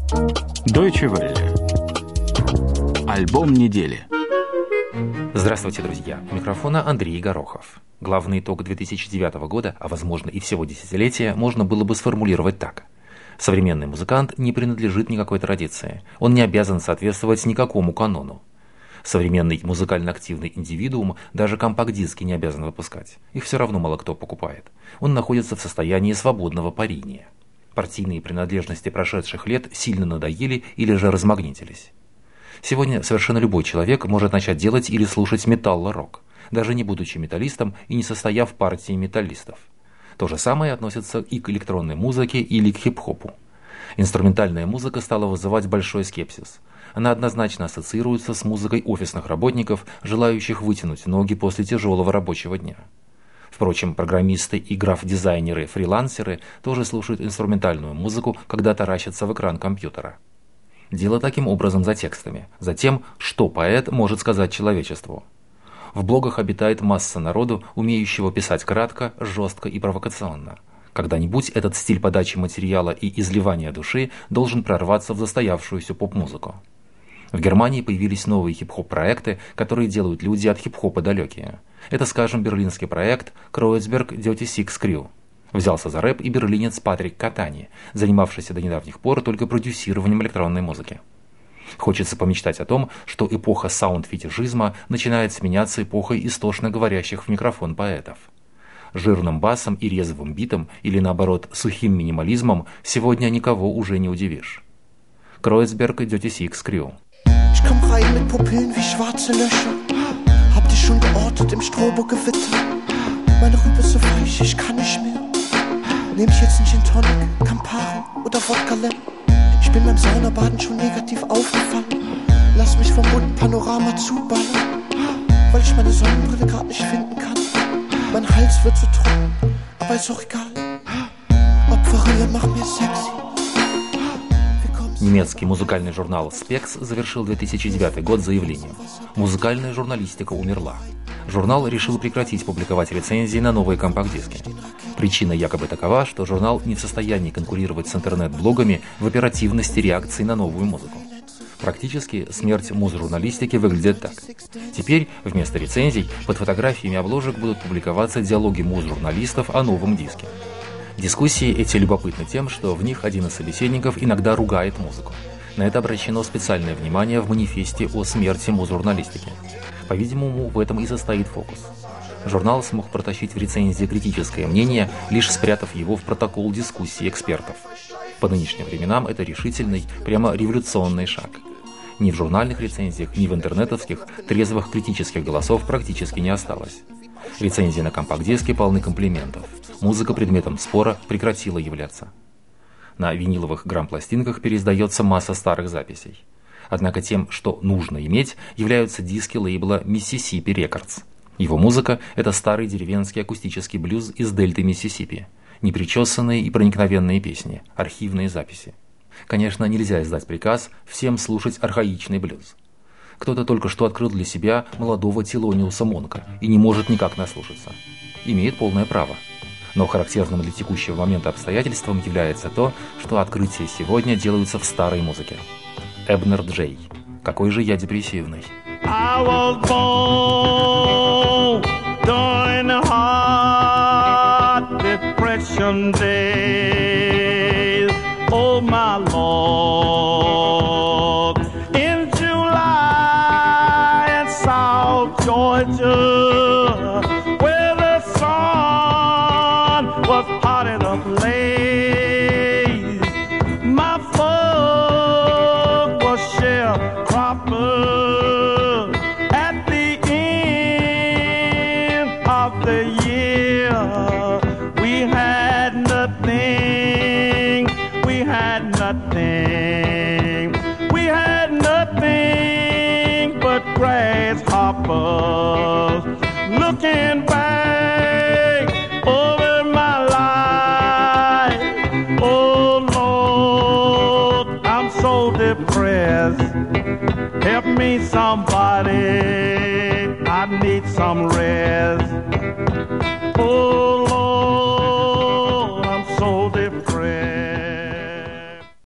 Deutsche Welle. Альбом недели. Здравствуйте, друзья! У микрофона Андрей Горохов. Главный итог 2009 года, а возможно и всего десятилетия, можно было бы сформулировать так. Современный музыкант не принадлежит никакой традиции. Он не обязан соответствовать никакому канону. Современный музыкально активный индивидуум даже компакт-диски не обязан выпускать. Их все равно мало кто покупает. Он находится в состоянии свободного парения. Партийные принадлежности прошедших лет сильно надоели или же размагнитились. Сегодня совершенно любой человек может начать делать или слушать металло-рок, даже не будучи металлистом и не состояв в партии металлистов. То же самое относится и к электронной музыке или к хип-хопу. Инструментальная музыка стала вызывать большой скепсис. Она однозначно ассоциируется с музыкой офисных работников, желающих вытянуть ноги после тяжелого рабочего дня. Впрочем, программисты и граф-дизайнеры, фрилансеры тоже слушают инструментальную музыку, когда таращатся в экран компьютера. Дело таким образом за текстами, за тем, что поэт может сказать человечеству. В блогах обитает масса народу, умеющего писать кратко, жестко и провокационно. Когда-нибудь этот стиль подачи материала и изливания души должен прорваться в застоявшуюся поп-музыку. В Германии появились новые хип-хоп-проекты, которые делают люди от хип-хопа далекие. Это, скажем, берлинский проект Kreuzberg Dirty Six Crew. Взялся за рэп и берлинец Патрик Катани, занимавшийся до недавних пор только продюсированием электронной музыки. Хочется помечтать о том, что эпоха саунд-фетишизма начинает сменяться эпохой истошно говорящих в микрофон поэтов. Жирным басом и резвым битом, или наоборот, сухим минимализмом сегодня никого уже не удивишь. Kreuzberg Dirty Six Crew. Ich komm rein mit Pupillen wie schwarze Löcher. Hab dich schon geortet im Strobo-Gewitter. Meine Rübe ist so weich, ich kann nicht mehr. Nehm ich jetzt einen Gin Tonic, Campari oder Wodka Lemon? Ich bin beim Saunabaden schon negativ aufgefallen. Lass mich vom bunten Panorama zuballern, weil ich meine Sonnenbrille grad nicht finden kann. Mein Hals wird so trocken, aber ist auch egal. Opferrille macht mir sexy. Немецкий музыкальный журнал Spex завершил 2009 год заявлением: музыкальная журналистика умерла. Журнал решил прекратить публиковать рецензии на новые компакт-диски. Причина якобы такова, что журнал не в состоянии конкурировать с интернет-блогами в оперативности реакции на новую музыку. Практически смерть муз-журналистики выглядит так. Теперь вместо рецензий под фотографиями обложек будут публиковаться диалоги муз-журналистов о новом диске. Дискуссии эти любопытны тем, что в них один из собеседников иногда ругает музыку. На это обращено специальное внимание в манифесте о смерти муз-журналистики. По-видимому, в этом и состоит фокус. Журнал смог протащить в рецензии критическое мнение, лишь спрятав его в протокол дискуссии экспертов. По нынешним временам это решительный, прямо революционный шаг. Ни в журнальных рецензиях, ни в интернетовских трезвых критических голосов практически не осталось. Рецензии на компакт-диске полны комплиментов. Музыка предметом спора прекратила являться. На виниловых грамм-пластинках переиздается масса старых записей. Однако тем, что нужно иметь, являются диски лейбла Mississippi Records. Его музыка – это старый деревенский акустический блюз из дельты Миссисипи. Непричесанные и проникновенные песни, архивные записи. Конечно, нельзя издать приказ всем слушать архаичный блюз. Кто-то только что открыл для себя молодого Телониуса Монка и не может никак наслушаться. Имеет полное право. Но характерным для текущего момента обстоятельством является то, что открытия сегодня делаются в старой музыке. Эбнер Джей. Какой же я депрессивный. I was born during the hard depression days. Oh my Lord, in July in South Georgia, where the sun was hot and ablaze, my folk was sharecroppers at the end of the year. We had nothing, we had nothing, we had nothing but grasshoppers. Looking back over my life, oh Lord, I'm so depressed. Help me somebody, I need some rest. Oh